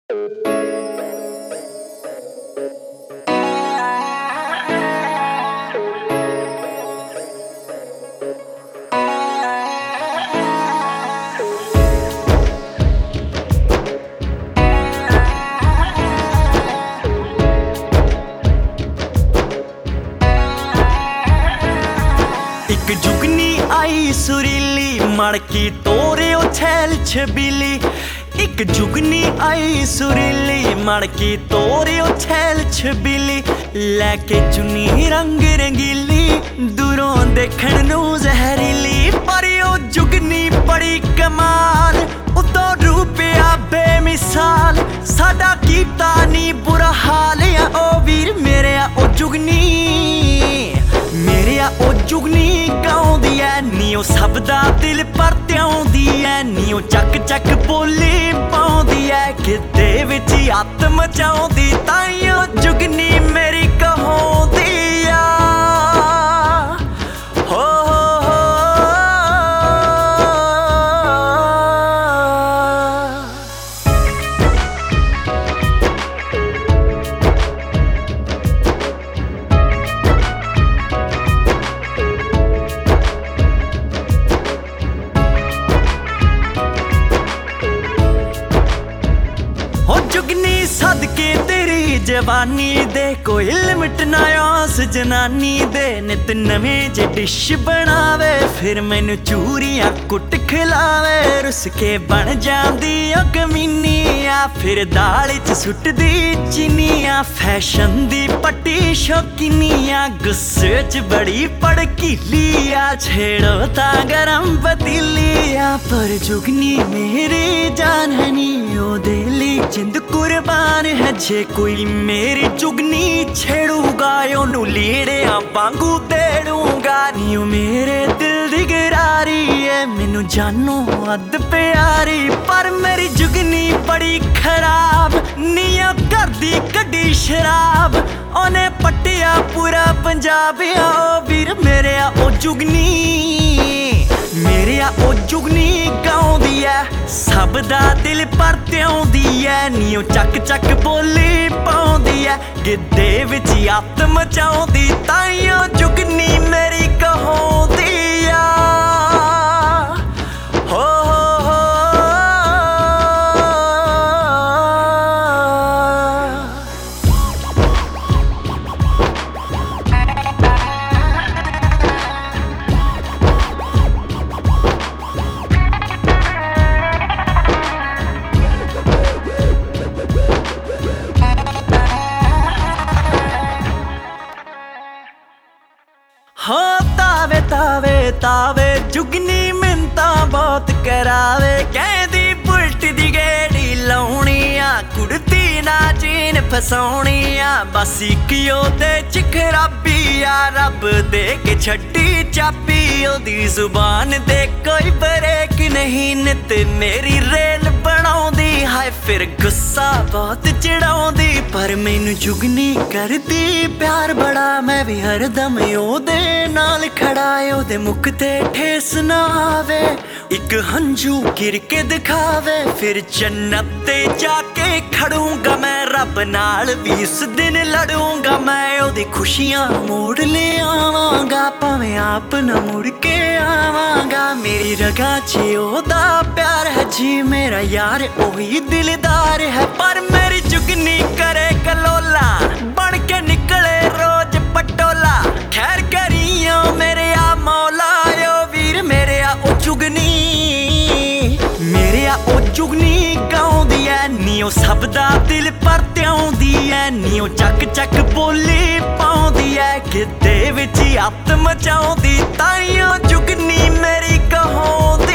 एक जुगनी आई सुरीली मड़की तोरे ओ छैल छबीली। एक जुगनी आई सुरीली मड़की तोरे ओ छैल छबीली। लैके चुनी रंग रंगीली दूरों देखण नू जहरीली। पर ओ जुगनी बड़ी कमाल उतों रूपिया बेमिसाल। साडा कीता नी बुरा हाल आ ओ वीर मेरे ओ जुगनी। मेरिया ओ जुगनी गाउंदी ऐ नी ओ सब दा दिल परत्याउंदी ऐ नी ओ चक चक बोली पाउंदी ऐ गिद्धे विच हत्थ मचाउंदी। ताइयों जुगनी मेरी कहोंदी आ हो जुगनी सदके तेरी जवानी दे कोई लिमिट ना आस जनानी दे। नित नवें जे डिश बनावे फिर मैनू चूरियां कुट खिलावे। रुस के बन जांदी ओ कमीनिया फिर दाल च सुटदी चीनिया। फैशन दी पट्टी शौकीनिया गुस्से च बड़ी भड़कीली आ। छेड़ो तां गरम पतीलिया पर जुगनी मेरी जान है नी ओ दिली जिंद कुर्बान है। जे कोई मेरी जुगनी छेड़ूगा ओनू लीड़ियां वांगू देड़ूंगा। नी ओ मेरे दिल दी गरारी है मैनू जानो अद प्यारी। पर मेरी जुगनी बड़ी खराब नी ओ घर दी कड्डी शराब। ओने पट्टिया पूरा पंजाब आ वीर मेरे ओ जुगनी। मेरिया ओ जुगनी गाउंदी ऐ सब दा दिल परत्याउंदी ऐ नी ओ चक चक बोली पाउंदी ऐ गिद्धे विच हत्थ मचाउंदी। ताइयों जुगनी मेरी कहोंदी आ हो हो तावे तावे तावे जुगनी मिन्नता बहुत करावे। कहदी बुलट दी गेड़ी लाउणी आ कुड़ती ना चीन फसाउणी आ। बस इक ओदे च खराबी आ रब दे के छड्डी चाबी। ओदी जुबान दे कोई ब्रेक नहीं नित मेरी रेल बनाउंदी। हाय फिर गुस्सा बहुत चिड़ाउंदी पर मैनू जुगनी करदी प्यार बड़ा। मैं भी हरदम ओदे नाल खड़ा ओदे मुख ते ठेस ना आवे। एक हंझू गिर के दिखावे फिर जन्नत ते जाके खड़ूंगा। मैं रब नाल भी इस दिन लड़ूंगा। मैं ओदी खुशियां मोड़ ले आवांगा भावें आप न मुड़ के आवांगा। मेरी रगा च ओदा प्यार है जी मेरा यार ओही दिलदार है। पर मेरी जुगनी करे कलोला बन के निकले रोज पटोला। खैर करियो मेरे आ मौला ओ वीर मेरे आ ओ जुगनी। मेरे आ ओ जुगनी गाउंदी ऐ नी ओ सब दा दिल परत्याउंदी ऐ नी ओ चक चक बोली पाउंदी ऐ गिद्धे विच हत्थ मचाउंदी। ताइयों जुगनी मेरी कहोंदी